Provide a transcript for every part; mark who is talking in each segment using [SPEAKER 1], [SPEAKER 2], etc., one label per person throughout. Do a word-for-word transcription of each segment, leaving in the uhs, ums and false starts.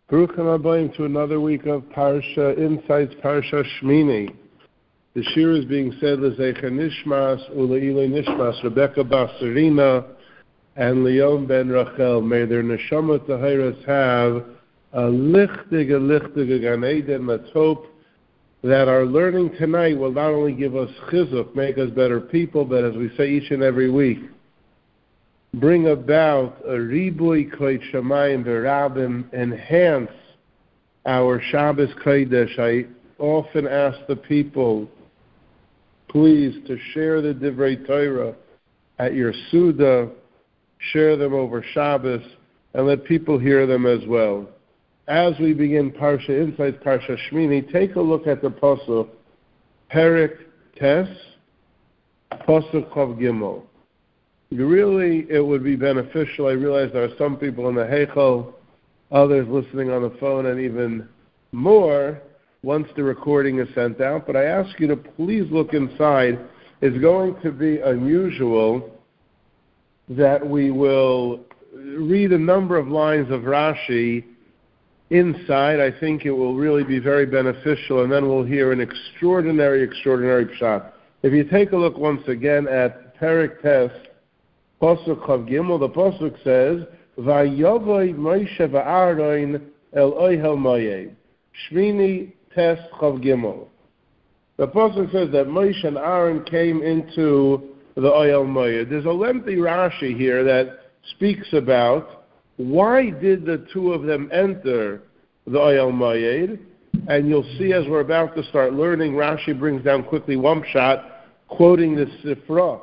[SPEAKER 1] Baruch Hanabayim to another week of Parsha Insights, Parsha Shmini. The shir is being said L'Zecher Nishmas, Ule'ilei Nishmas, Rebecca Basarina, and Leon Ben Rachel. May their neshama tahiras have a lichtige, lichtige Gan Eden. Let's hope that our learning tonight will not only give us chizuk, make us better people, but as we say each and every week, bring about a ribui koit shamayim v'rabim, enhance our Shabbos Kodesh. I often ask the people, please, to share the Divrei Torah at your Suda, share them over Shabbos, and let people hear them as well. As we begin Parsha Insights, Parsha Shmini, take a look at the Pasuk, Perek Tes, Pasuk Chav Gimel. You really, it would be beneficial. I realize there are some people in the Heichel, others listening on the phone, and even more once the recording is sent out. But I ask you to please look inside. It's going to be unusual that we will read a number of lines of Rashi inside. I think it will really be very beneficial, and then we'll hear an extraordinary, extraordinary pshat. If you take a look once again at Perek Tes, Pasuk Chav Gimel, the Pasuk says, Vayavoy Moshe v'Aaron el Ohel Moed. Shmini Tes Chav Gimel. The Pasuk says that Moshe and Aaron came into the Ohel Moed. There's a lengthy Rashi here that speaks about why did the two of them enter the Ohel Moed, and you'll see as we're about to start learning, Rashi brings down quickly one shot, quoting the Sifra,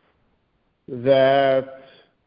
[SPEAKER 1] that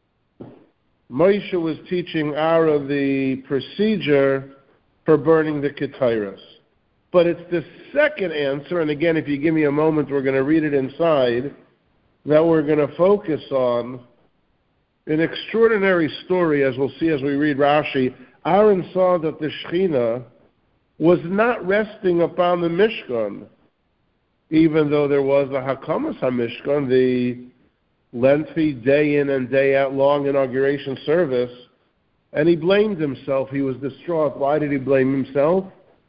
[SPEAKER 1] Moshe was teaching Aaron the procedure for burning the Ketairos. But it's the second answer, and again, if you give me a moment, we're going to read it inside, that we're going to focus on an extraordinary story, as we'll see as we read Rashi. Aaron saw that the Shekhinah was not resting upon the Mishkan, even though there was the Hakamas HaMishkan, the lengthy day in and day out long inauguration service, and he blamed himself. He was distraught. Why did he blame himself?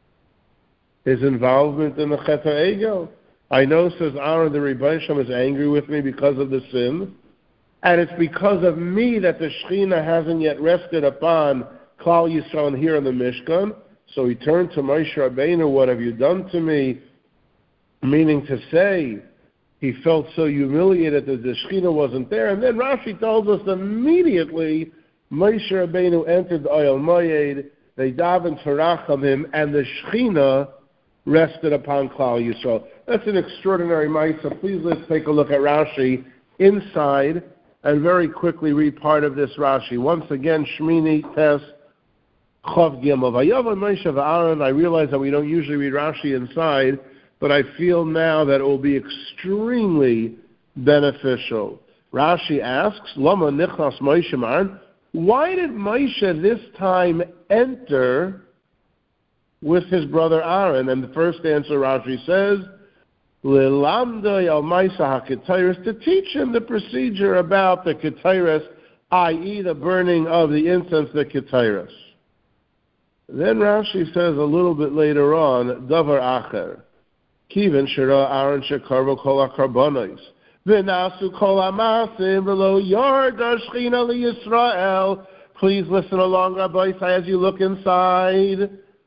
[SPEAKER 1] His involvement in the Chet HaEgel. I know, says Aaron, the Rebbeinu Shem is angry with me because of the sin, and it's because of me that the Shekhinah hasn't yet rested upon Klal Yisrael here in the Mishkan. So he turned to Moshe Rabbeinu, what have you done to me? Meaning to say, he felt so humiliated that the Shekhinah wasn't there. And then Rashi tells us immediately, Moshe Rabbeinu entered the Ohel Moed, they davened to racham him, and the Shekhinah rested upon Klal Yisrael. That's an extraordinary ma'aseh. Please let's take a look at Rashi inside and very quickly read part of this Rashi. Once again, Shmini Tes Chav Gimel. Vayavoy Moshe v'Aaron. I realize that we don't usually read Rashi inside, but I feel now that it will be extremely beneficial. Rashi asks, Lama nichnas Moshe Aaron. Why did Moshe this time enter with his brother Aaron? And the first answer, Rashi says, Lilamdoi al Maisa HaKetairos, to teach him the procedure about the Ketairos, that is the burning of the incense, the Ketairos. Then Rashi says a little bit later on, Davar Acher, Kiven Shira Aaron Shekarvo Kol HaKarbonos, V'nasu Kol HaMasim V'lo Yarda Shechina LiYisrael. Please listen along, Rabbi, as you look inside.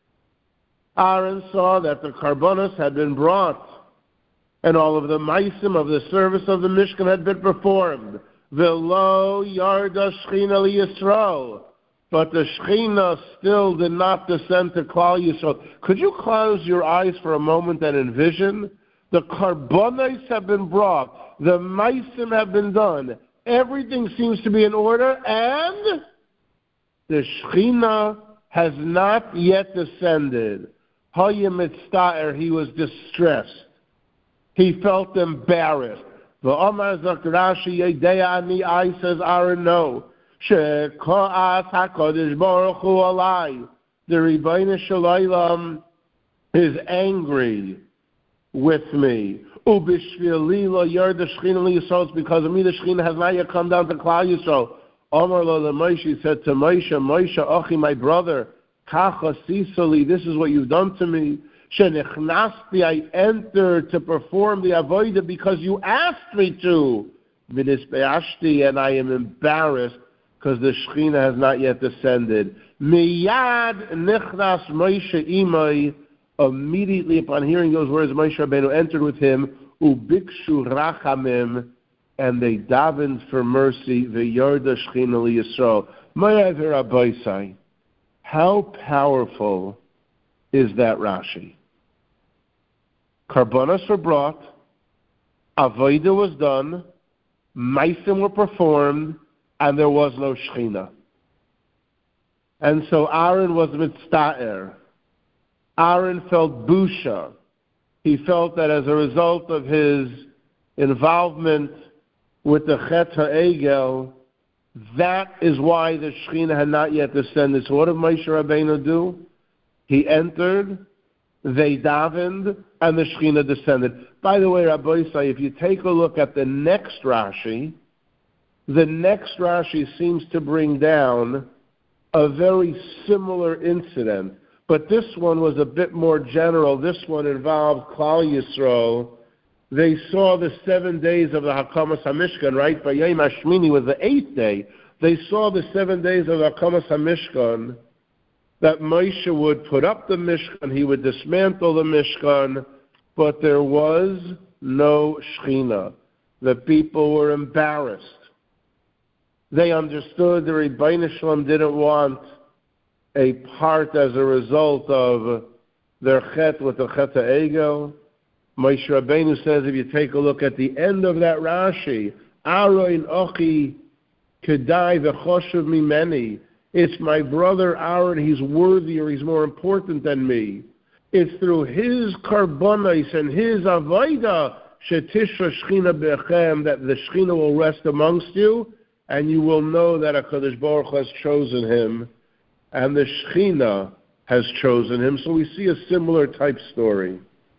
[SPEAKER 1] Aaron saw that the Karbonos had been brought, and all of the maisim of the service of the Mishkan had been performed. V'lo Yarda Shechina LiYisrael. But the Shekhinah still did not descend to Klal Yisrael. Could you close your eyes for a moment and envision? The Karbonos have been brought. The Maisim have been done. Everything seems to be in order, and the Shekhinah has not yet descended. Hayim Mitzta'er, he was distressed. He felt embarrassed. V'omar Zakrashi Yedeya Ani, I says Aaron, no. She'ka'as HaKadosh Baruch Hu alai. The Rebbeinu Shalom is angry with me. Ubishvili lo yarda Shechina LiYisrael, because of me the Shechina has not yet come down to Klal Yisrael. Omar lo Moshe, said to Moshe, Moshe Achi, my brother, Kacha sisali, this is what you've done to me. Shenechnasti, I entered to perform the avodah because you asked me to. V'nisbeashti, and I am embarrassed because the Shekhinah has not yet descended. Miyad nichnas Moshe imay. Immediately upon hearing those words, Moshe Rabbeinu entered with him. Ubikshu rachamim, and they davened for mercy. V'yarda Shekhinah liyisrael. Ma'av Rabbeisai. How powerful is that Rashi? Karbonos were brought, avodah was done, meisim were performed, and there was no Shekhinah. And so Aaron was mitzta'er. Aaron felt busha. He felt that as a result of his involvement with the Chet HaEgel, that is why the Shekhinah had not yet descended. So what did Moshe Rabbeinu do? He entered, they davened, and the Shekhinah descended. By the way, Rabbi Yisai, if you take a look at the next Rashi, the next Rashi seems to bring down a very similar incident. But this one was a bit more general. This one involved Klal Yisrael. They saw the seven days of the Hakamas HaMishkan, right? Vayom Hashmini was the eighth day. They saw the seven days of the Hakamas HaMishkan, that Moshe would put up the Mishkan, he would dismantle the Mishkan, but there was no Shekhinah. The people were embarrassed. They understood the Rebbeinu Shalom didn't want a part as a result of their chet with the Chet HaEgel. Moshe Rabbeinu says, if you take a look at the end of that Rashi, Aaron Ochi Kedai v'choshev mimeni. It's my brother Aaron, he's worthier, he's more important than me. It's through his karbonos and his avodah shetishra Shechina bechem that the Shechina will rest amongst you, and you will know that HaKadosh Baruch Hu has chosen him, and the Shechina has chosen him. So we see a similar type story.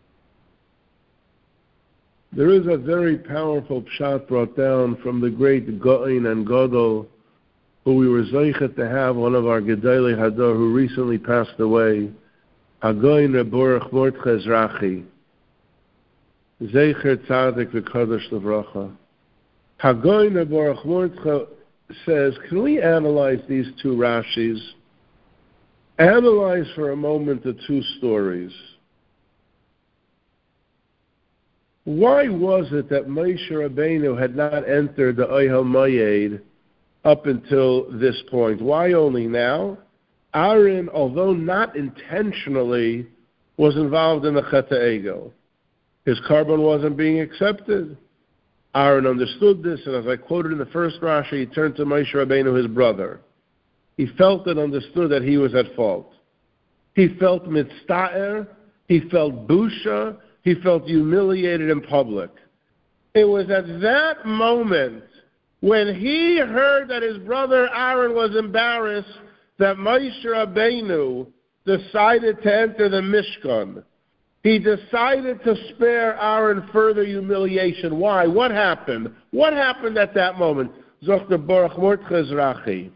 [SPEAKER 1] There is a very powerful pshat brought down from the great Gaon and Gadol, who we were zeichet to have, one of our Gedolei Hador, who recently passed away, Hagoyin Reb Baruch Mordechai Ezrachi, Zeicher Tzadik V'Kadosh L'Vracha. Hagoyin Reb Baruch Mordechai says, can we analyze these two Rashis? Analyze for a moment the two stories. Why was it that Moshe Rabbeinu had not entered the Ohel Moed up until this point? Why only now? Aaron, although not intentionally, was involved in the Chet HaEgel. His carbon wasn't being accepted. Aaron understood this, and as I quoted in the first Rashi, he turned to Moshe Rabbeinu, his brother. He felt and understood that he was at fault. He felt mitzta'er, he felt busha, he felt humiliated in public. It was at that moment when he heard that his brother Aaron was embarrassed that Moshe Rabbeinu decided to enter the Mishkan. He decided to spare Aaron further humiliation. Why? What happened? What happened at that moment? Zochter Baruch Mordechai Ezrachi.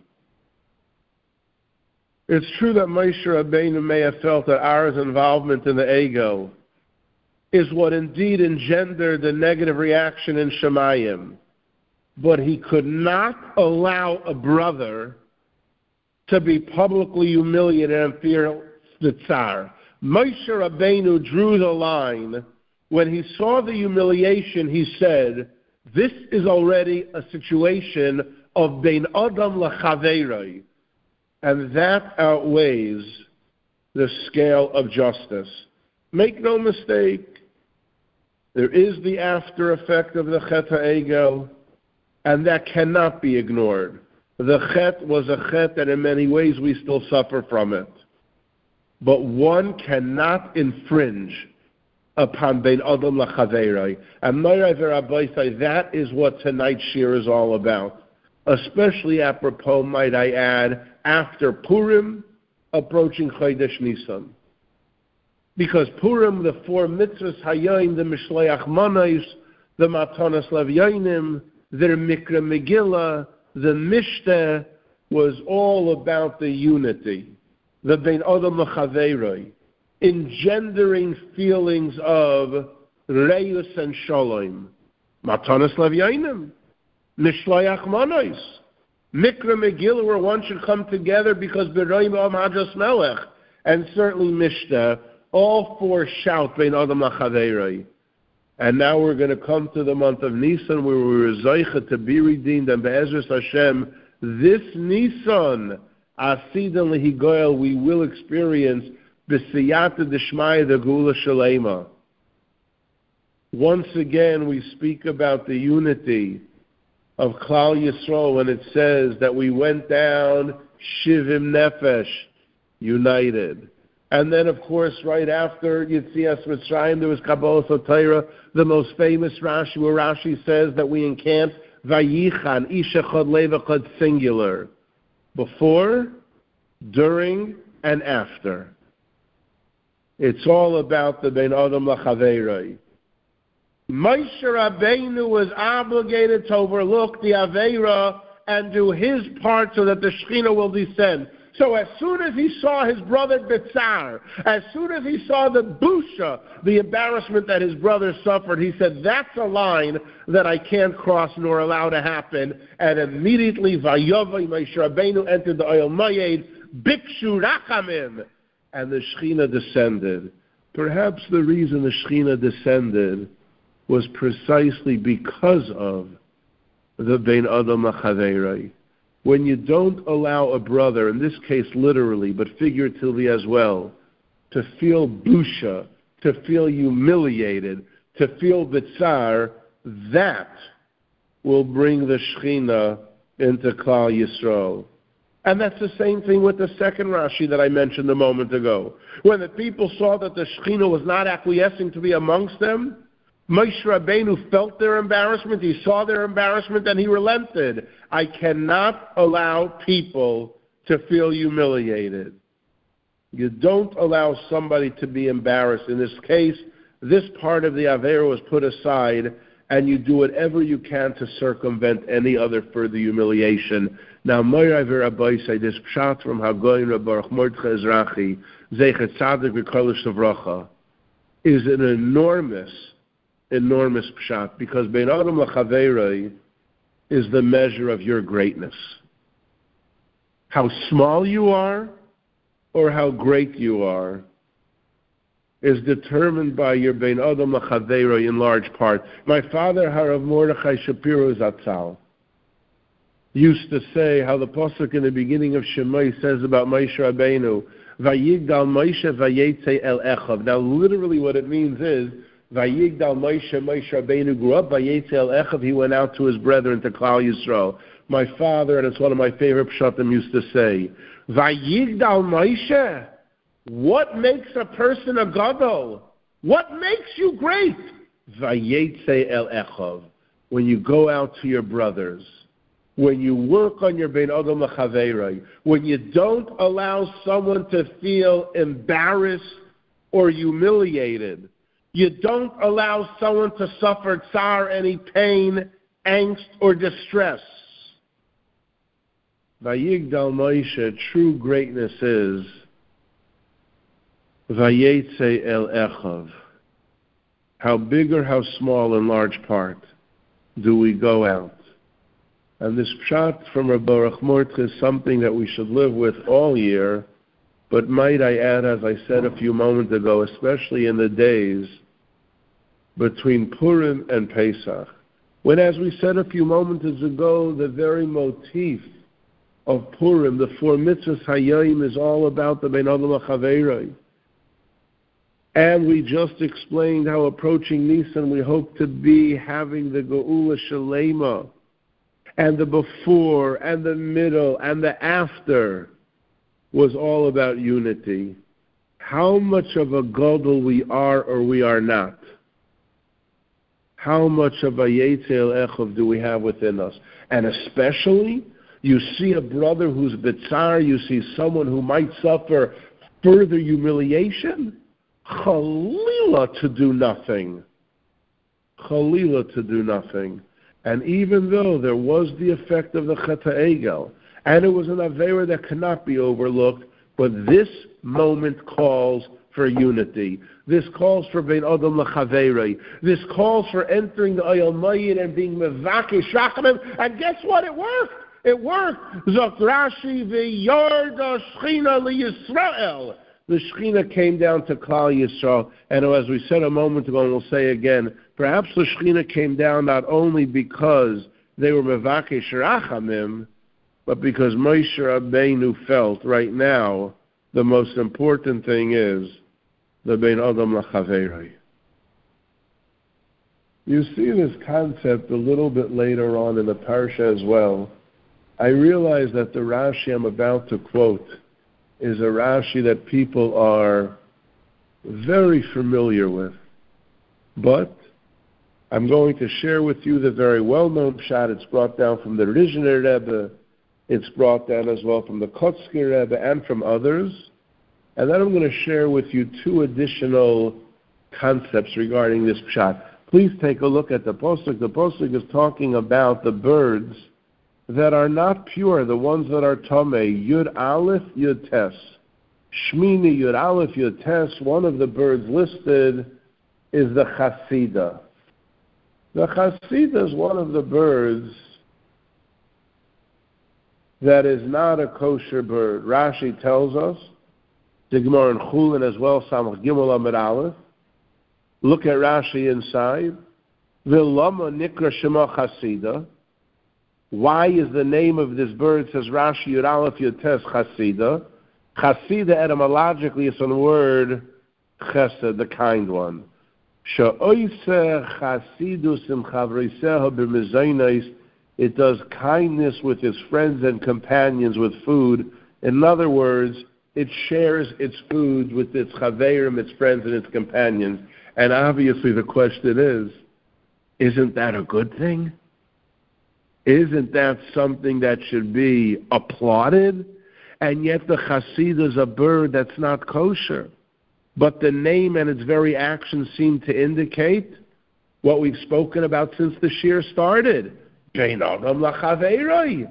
[SPEAKER 1] It's true that Moshe Rabbeinu may have felt that Aaron's involvement in the ego is what indeed engendered the negative reaction in Shemayim. But he could not allow a brother to be publicly humiliated and fear the Tsar. Moshe Rabbeinu drew the line. When he saw the humiliation, he said, this is already a situation of Bein Adam L'Chaveroi. And that outweighs the scale of justice. Make no mistake, there is the after effect of the Chet HaEgel, and that cannot be ignored. The Chet was a Chet, and in many ways we still suffer from it. But one cannot infringe upon Bein Adam L'Chaveroi. And Moray V'Rabbaisai, that is what tonight's shir is all about. Especially apropos, might I add, after Purim, approaching Chodesh Nisan. Because Purim, the four mitzvahs, Hayoim, the Mishleach Manos, the Matanas Levyonim, the Mikra Megillah, the Mishteh, was all about the unity. the bein adam l'chaveroi, engendering feelings of reus and shalom, matanas levyanim, mishloach manos, mikra megillah, where one should come together because beroim am hadas melech, and certainly mishta, all four shout bein adam l'chaveroi. And now we're going to come to the month of Nisan, where we were zeicha to be redeemed, and be'ezras Hashem, this Nisan, asidan lehigoyel, we will experience b'siyata d'shmaya the geula shalema. Once again, we speak about the unity of Klal Yisrael when it says that we went down shivim nefesh, united. And then, of course, right after Yetzias Mitzrayim, there was Kabbalah Sotira, the most famous Rashi, where Rashi says that we encamped Vayichan, Isha Chod Leva Chod, singular. Before, during, and after. It's all about the Bein Adam L'Chaveroi. Moshe Rabbeinu was obligated to overlook the Aveira and do his part so that the Shekhinah will descend. So as soon as he saw his brother Bitzar, as soon as he saw the busha, the embarrassment that his brother suffered, he said, that's a line that I can't cross nor allow to happen. And immediately, Vayovai Moshe Rabbeinu entered the Ohel Moed, Bikshu Rachamim, and the Shekhinah descended. Perhaps the reason the Shekhinah descended was precisely because of the Bein Adam L'Chaveroi. When you don't allow a brother, in this case literally, but figuratively as well, to feel busha, to feel humiliated, to feel bitzar, that will bring the Shekhinah into Klal Yisrael. And that's the same thing with the second Rashi that I mentioned a moment ago. When the people saw that the Shekhinah was not acquiescing to be amongst them, Moshe Rabbeinu felt their embarrassment, he saw their embarrassment, and he relented. I cannot allow people to feel humiliated. You don't allow somebody to be embarrassed. In this case, this part of the Aveira was put aside, and you do whatever you can to circumvent any other further humiliation. Now, Moira Avera Boisei, this pshat from Hagoyin Baruch Mordechai Ezrachi, Zeichet Tzadik V'Kodesh Savracha, is an enormous enormous pshat, because Bein Adam L'Chaveroi is the measure of your greatness. How small you are or how great you are is determined by your Bein Adam L'Chaveroi in large part. My father, Harav Mordechai Shapiro Zatzal, used to say how the pasuk in the beginning of Shemai says about Moshe Rabbeinu, Vayigdal Moshe Vayetze El Echav. Now literally what it means is, Vayigdal Moshe, Moshe Rabbeinu grew up, Vayetze El Echav, he went out to his brethren, to Klal Yisrael. My father, and it's one of my favorite pshatim, used to say, Vayigdal Moshe, what makes a person a gadol? What makes you great? Vayetze El Echav, when you go out to your brothers, when you work on your Bein Adam L'Chaveroi, when you don't allow someone to feel embarrassed or humiliated, you don't allow someone to suffer tsar, any pain, angst, or distress. Vayigdal Moshe, true greatness is Vayetze El Echav. How big or how small in large part do we go out? And this pshat from Rabbi Baruch Mordechai is something that we should live with all year, but might I add, as I said a few moments ago, especially in the days between Purim and Pesach, when, as we said a few moments ago, the very motif of Purim, the four mitzvahs hayayim, is all about the Bein Adam L'Chaveroi. And we just explained how approaching Nisan we hope to be having the Geula Shalema, and the before, and the middle, and the after was all about unity. How much of a gadol we are or we are not? How much of a Vayetze El Echav do we have within us? And especially, you see a brother who's bitzar, you see someone who might suffer further humiliation, Chalila to do nothing. Chalila to do nothing. And even though there was the effect of the Chet HaEgel, and it was an Aveira that cannot be overlooked, But this moment calls for unity. This calls for Bein Adam L'Chaverei. This calls for entering the Oyel Mayid and being Mevakesh Rachamim. And guess what? It worked. It worked. Zok Rashi v'yorda Shechina liYisrael. The Shechina came down to Klal Yisrael. And as we said a moment ago, and we'll say again, perhaps the Shechina came down not only because they were Mevakesh Rachamim, but because Moshe Rabbeinu felt right now the most important thing is the Bein Adam L'Chaverei. You see this concept a little bit later on in the parsha as well. I realize that the Rashi I'm about to quote is a Rashi that people are very familiar with. But I'm going to share with you the very well-known pshat. It's brought down from the Rizhiner Rebbe. It's brought down as well from the Kotzker Rebbe and from others. And then I'm going to share with you two additional concepts regarding this pshat. Please take a look at the posuk. The posuk is talking about the birds that are not pure, the ones that are tamei. Yud Aleph, Yud Tes. Shmini, Yud Aleph, Yud Tes. One of the birds listed is the Chasida. The Chasida is one of the birds that is not a kosher bird. Rashi tells us, the Gemara in Chulin as well, Samach Gimel Amid Aleph. Look at Rashi inside. V'lama nikra shema Chasida. Why is the name of this bird, says Rashi, Yud Aleph Yud Tes, Chasida? Chasida etymologically is from the word chesed, the kind one. Sha'oise chasidus im chavreiseha b'mezainis. It does kindness with its friends and companions with food. In other words, it shares its food with its chaverim, its friends, and its companions. And obviously the question is, isn't that a good thing? Isn't that something that should be applauded? And yet the chassid is a bird that's not kosher. But the name and its very actions seem to indicate what we've spoken about since the shir started. Bein Adam L'Chaverei.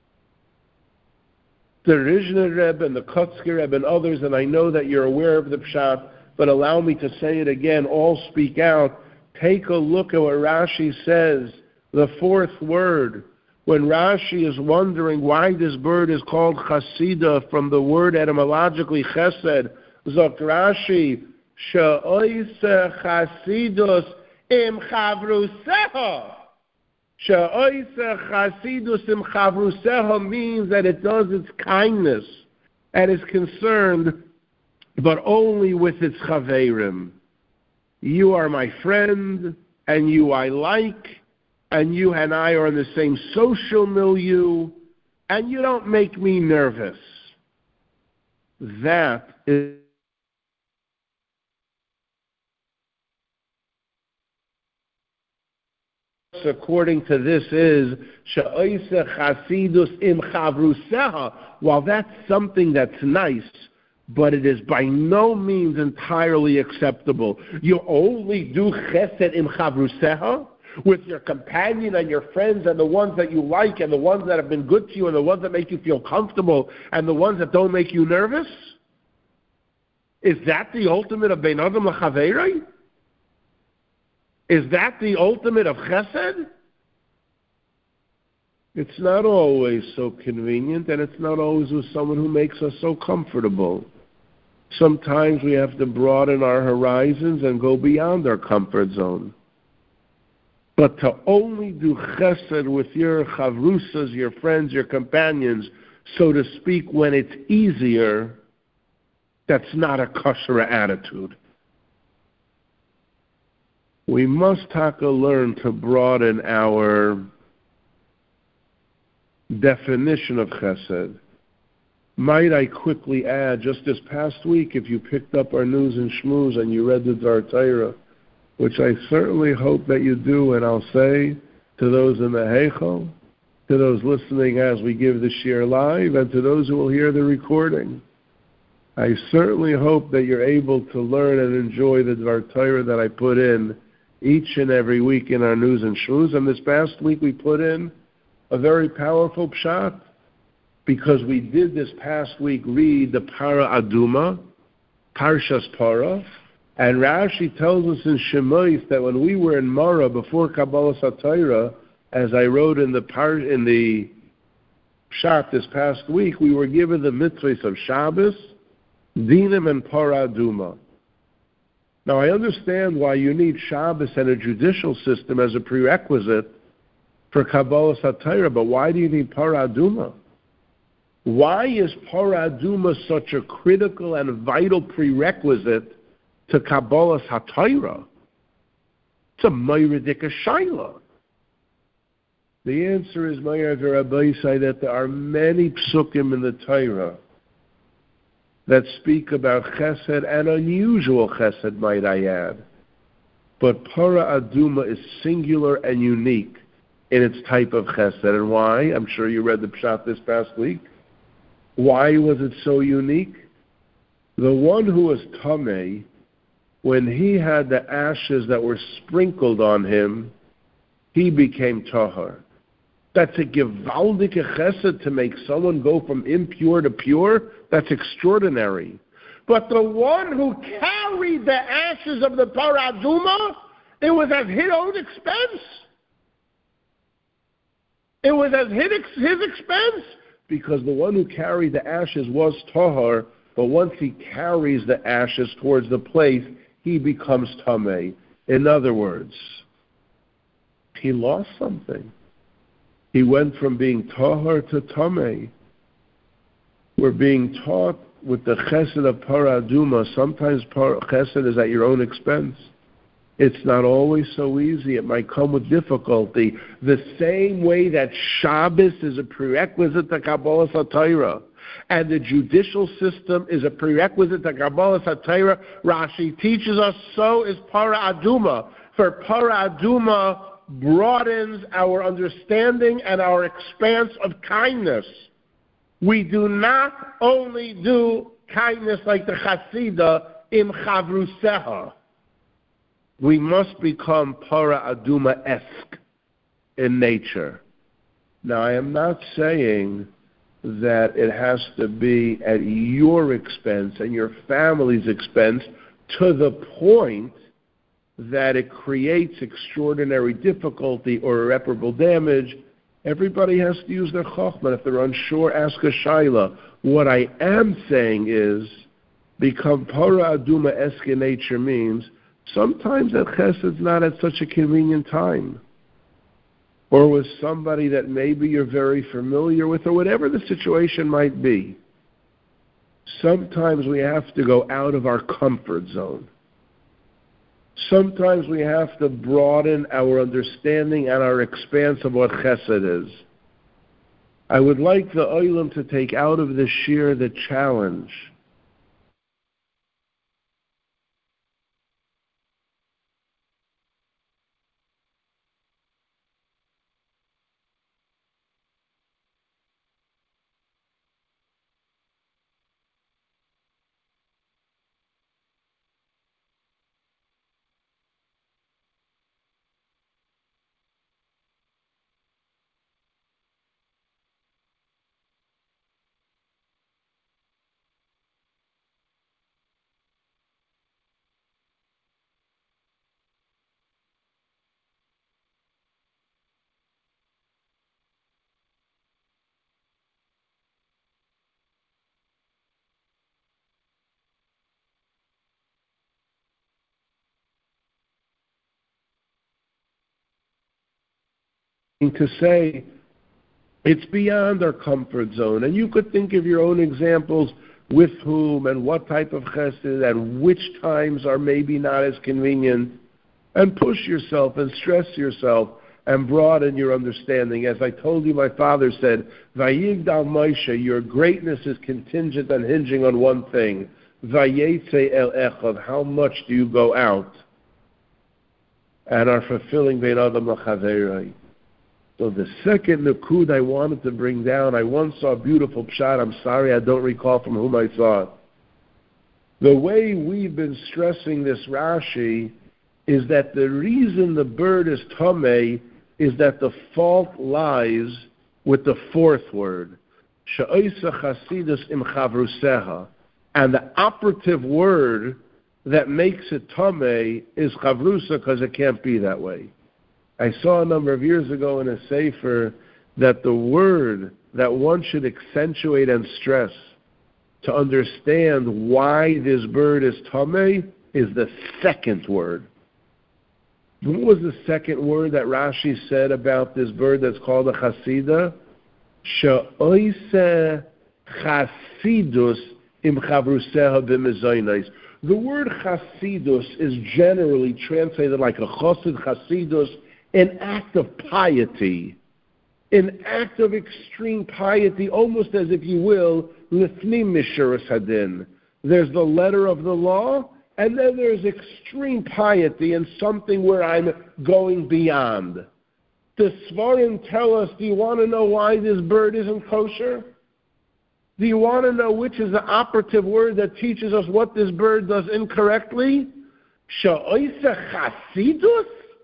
[SPEAKER 1] The Rizhiner Rebbe and the Kotzker Rebbe and others, and I know that you're aware of the pshat, but allow me to say it again, all speak out. Take a look at what Rashi says, the fourth word. When Rashi is wondering why this bird is called Chasida from the word etymologically chesed, Zok Rashi, She'oise chasidus im chavruseha. She'oise chasidus im chavruseha means that it does its kindness and is concerned, but only with its chaverim. You are my friend, and you I like, and you and I are in the same social milieu, and you don't make me nervous. That is according to this is She'oise chasidus im chavruseha. While that's something that's nice, but it is by no means entirely acceptable. You only do chesed im chavruseha with your companion and your friends and the ones that you like and the ones that have been good to you and the ones that make you feel comfortable and the ones that don't make you nervous? Is that the ultimate of Bein Adam L'Chaverei? Is that the ultimate of chesed? It's not always so convenient, and it's not always with someone who makes us so comfortable. Sometimes we have to broaden our horizons and go beyond our comfort zone. But to only do chesed with your chavrusas, your friends, your companions, so to speak, when it's easier, that's not a kosher attitude. We must, Taka, learn to broaden our definition of chesed. Might I quickly add, just this past week, if you picked up our news and shmooze and you read the Dvar Torah, which I certainly hope that you do, and I'll say to those in the Heichal, to those listening as we give the shir live, and to those who will hear the recording, I certainly hope that you're able to learn and enjoy the Dvar Torah that I put in each and every week in our news and shmooze. And this past week we put in a very powerful pshat. because we did this past week read the Para Aduma, Parshas Para, and Rashi tells us in Shemois that when we were in Mara before Kabbalah Satira, as I wrote in the par, in the Pshat this past week, we were given the mitzvahs of Shabbos, Dinim, and Para Aduma. Now I understand why you need Shabbos and a judicial system as a prerequisite for Kabbalah Satira, but why do you need Para Aduma? Why is Para Aduma such a critical and vital prerequisite to Kabbalah Satira? It's a Mayridika Shaila. The answer is, Meir Rabbi say that there are many psukim in the Torah that speak about chesed, and unusual chesed, might I add. But Para Aduma is singular and unique in its type of chesed. And why? I'm sure you read the Pshat this past week. Why was it so unique? The one who was Tameh, when he had the ashes that were sprinkled on him, he became Tahar. That's a gewaldige chesed to make someone go from impure to pure. That's extraordinary. But the one who carried the ashes of the Para Aduma, it was at his own expense. It was at his expense, because the one who carried the ashes was Tahar, but once he carries the ashes towards the place, he becomes Tameh. In other words, he lost something. He went from being Tahar to Tameh. We're being taught with the chesed of Para Aduma, sometimes chesed is at your own expense. It's not always so easy. It might come with difficulty. The same way that Shabbos is a prerequisite to Kabbalah Satira, and the judicial system is a prerequisite to Kabbalah Satira, Rashi teaches us, so is Para Aduma. For Para Aduma broadens our understanding and our expanse of kindness. We do not only do kindness like the Chasida im Chavruseha. We must become Para Aduma-esque in nature. Now, I am not saying that it has to be at your expense and your family's expense to the point that it creates extraordinary difficulty or irreparable damage. Everybody has to use their chokhmah. If they're unsure, ask a shaila. What I am saying is, become Para Aduma-esque in nature means sometimes that chesed's not at such a convenient time, or with somebody that maybe you're very familiar with, or whatever the situation might be. Sometimes we have to go out of our comfort zone. Sometimes we have to broaden our understanding and our expanse of what chesed is. I would like the Olam to take out of this shir the challenge to say it's beyond our comfort zone. And you could think of your own examples with whom and what type of chesed and which times are maybe not as convenient, and push yourself and stress yourself and broaden your understanding. As I told you, my father said, Vayigdal Moshe, your greatness is contingent and hinging on one thing, Vayetze el echad, how much do you go out and are fulfilling Bein Adam L'Chaverei. So the second nukud I wanted to bring down, I once saw a beautiful pshat. I'm sorry, I don't recall from whom I saw it. The way we've been stressing this Rashi is that the reason the bird is tameh is that the fault lies with the fourth word. she'oisa chasidus im chavruseha. And the operative word that makes it tamei is chavrusa, because it can't be that way. I saw a number of years ago in a sefer that the word that one should accentuate and stress to understand why this bird is tamei is the second word. What was the second word that Rashi said about this bird that's called a chasida? She'oise chasidus im chavruseha b'mezonos. The word chasidus is generally translated like a chosid chasidus, an act of piety, an act of extreme piety, almost as if you will, lifnim mishuras hadin. There's the letter of the law, and then there's extreme piety and something where I'm going beyond. The Svarim tell us, do you want to know why this bird isn't kosher? Do you want to know which is the operative word that teaches us what this bird does incorrectly? She'oise chasidus?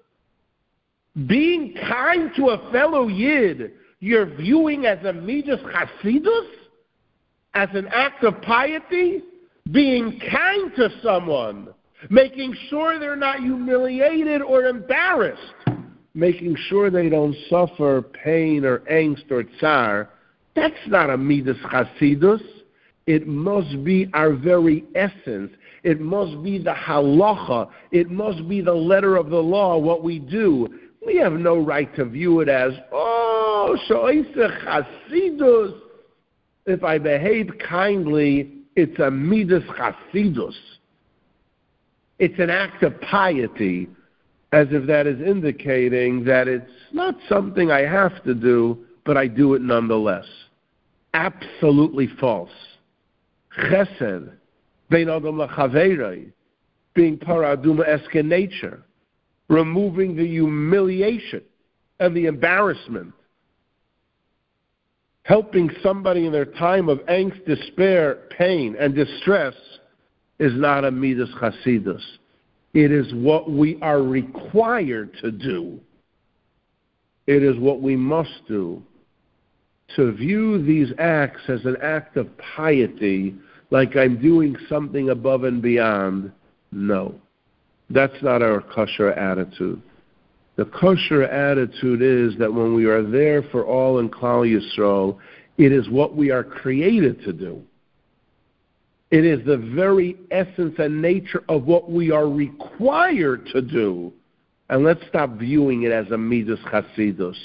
[SPEAKER 1] Being kind to a fellow Yid, you're viewing as a midas chasidus? As an act of piety? Being kind to someone, making sure they're not humiliated or embarrassed, making sure they don't suffer pain or angst or tsar, that's not a midas chasidus. It must be our very essence. It must be the halacha. It must be the letter of the law, what we do. We have no right to view it as, oh, sho'ise chasidus. If I behave kindly, it's a midas chasidus. It's an act of piety, as if that is indicating that it's not something I have to do, but I do it nonetheless. Absolutely false. Chesed, bein adam lachaverei, being paraduma eske nature, removing the humiliation and the embarrassment, helping somebody in their time of angst, despair, pain, and distress is not a midas chasidus. It is what we are required to do. It is what we must do. To view these acts as an act of piety, like I'm doing something above and beyond, no. That's not our kosher attitude. The kosher attitude is that when we are there for all in Klal Yisrael, it is what we are created to do. It is the very essence and nature of what we are required to do. And let's stop viewing it as a midas chasidus.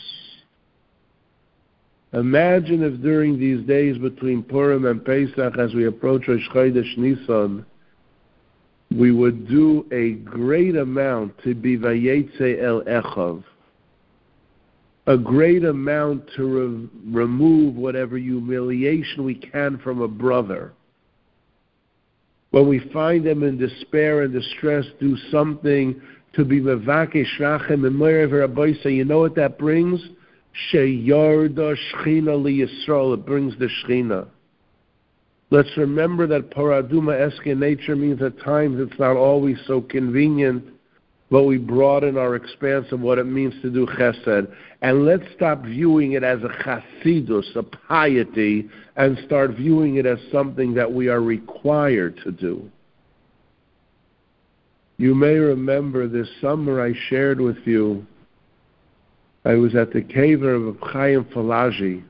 [SPEAKER 1] Imagine if during these days between Purim and Pesach, as we approach Rosh Chodesh Nisan, we would do a great amount to be vayetze el echav, a great amount to re- remove whatever humiliation we can from a brother. When we find them in despair and distress, do something to be mevakesh rachem and me'erev rabbi. Say, you know what that brings? Sheyarda shchina li Yisrael. It brings the shchina. Let's remember that paraduma eske nature means at times it's not always so convenient, but we broaden our expanse of what it means to do chesed. And let's stop viewing it as a chasidus, a piety, and start viewing it as something that we are required to do. You may remember this summer I shared with you, I was at the kever of Chaim Falaji.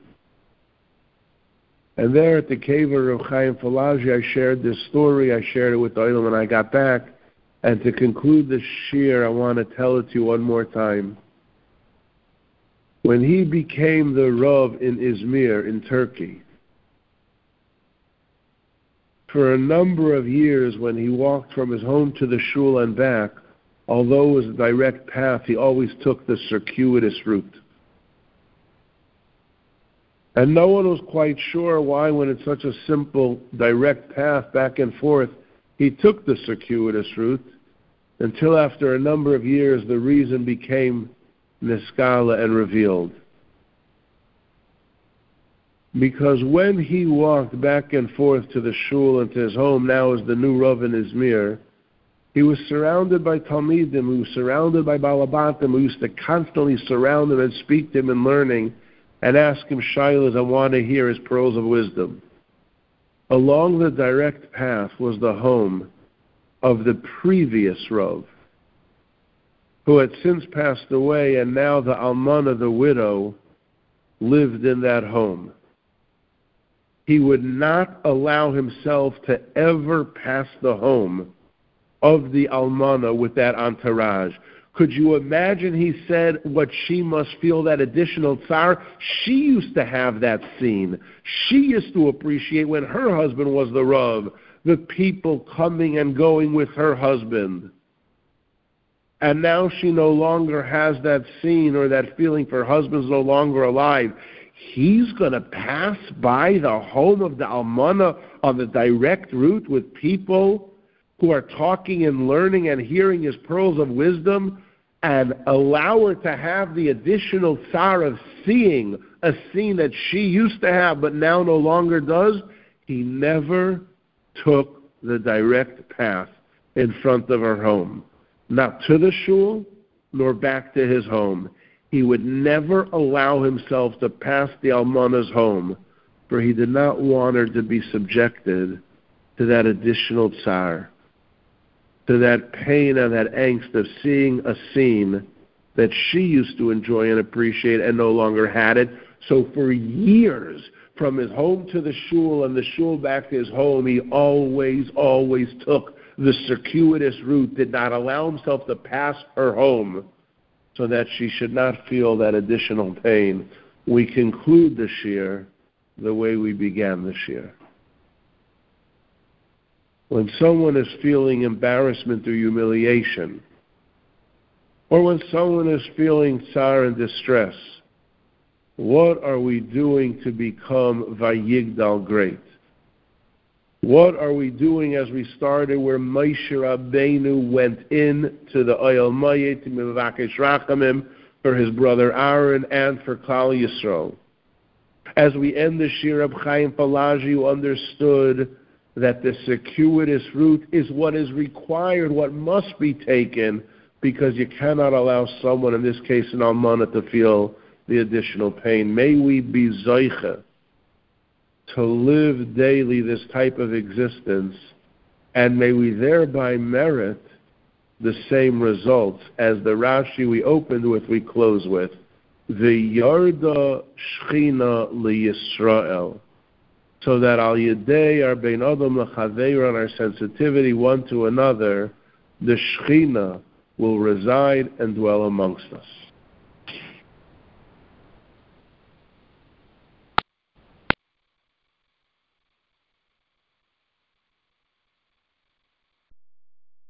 [SPEAKER 1] And there at the kever of Chaim Falaji, I shared this story. I shared it with Oilam when I got back. And to conclude this shir, I want to tell it to you one more time. When he became the Rav in Izmir, in Turkey, for a number of years when he walked from his home to the shul and back, although it was a direct path, he always took the circuitous route. And no one was quite sure why, when it's such a simple, direct path back and forth, he took the circuitous route, until after a number of years the reason became niskala and revealed. Because when he walked back and forth to the shul and to his home, now as the new Rav in Izmir, he was surrounded by Talmidim, he was surrounded by Balabatim, who used to constantly surround him and speak to him in learning. and ask him shaylas. I want to hear his pearls of wisdom. Along the direct path was the home of the previous Rav, who had since passed away, and now the almana, the widow, lived in that home. He would not allow himself to ever pass the home of the almana with that entourage. Could you imagine, he said, what she must feel, that additional tsar? She used to have that scene. She used to appreciate when her husband was the Rav, the people coming and going with her husband. And now she no longer has that scene or that feeling, for her husband's no longer alive. He's going to pass by the home of the almana on the direct route with people who are talking and learning and hearing his pearls of wisdom, and allow her to have the additional tsar of seeing a scene that she used to have but now no longer does. He never took the direct path in front of her home, not to the shul nor back to his home. He would never allow himself to pass the almana's home, for he did not want her to be subjected to that additional tsar, to that pain and that angst of seeing a scene that she used to enjoy and appreciate and no longer had it. So for years, from his home to the shul and the shul back to his home, he always, always took the circuitous route, did not allow himself to pass her home, so that she should not feel that additional pain. We conclude the shir the way we began the shir. When someone is feeling embarrassment or humiliation, or when someone is feeling tsar and distress, what are we doing to become Vayigdal great? What are we doing as we started, where Moshe Rabbeinu went in to the Oyel Mayit to Mivakesh Rachamim for his brother Aaron and for Klal Yisrael? As we end the shir, Reb Chaim Palagi, who understood that the circuitous route is what is required, what must be taken, because you cannot allow someone, in this case an almana, to feel the additional pain. May we be zoiche to live daily this type of existence, and may we thereby merit the same results as the Rashi we opened with, we close with. V'yarda shchina liYisrael, so that al yedei our bein adam lechaveir, on our sensitivity one to another, the shchina will reside and dwell amongst us.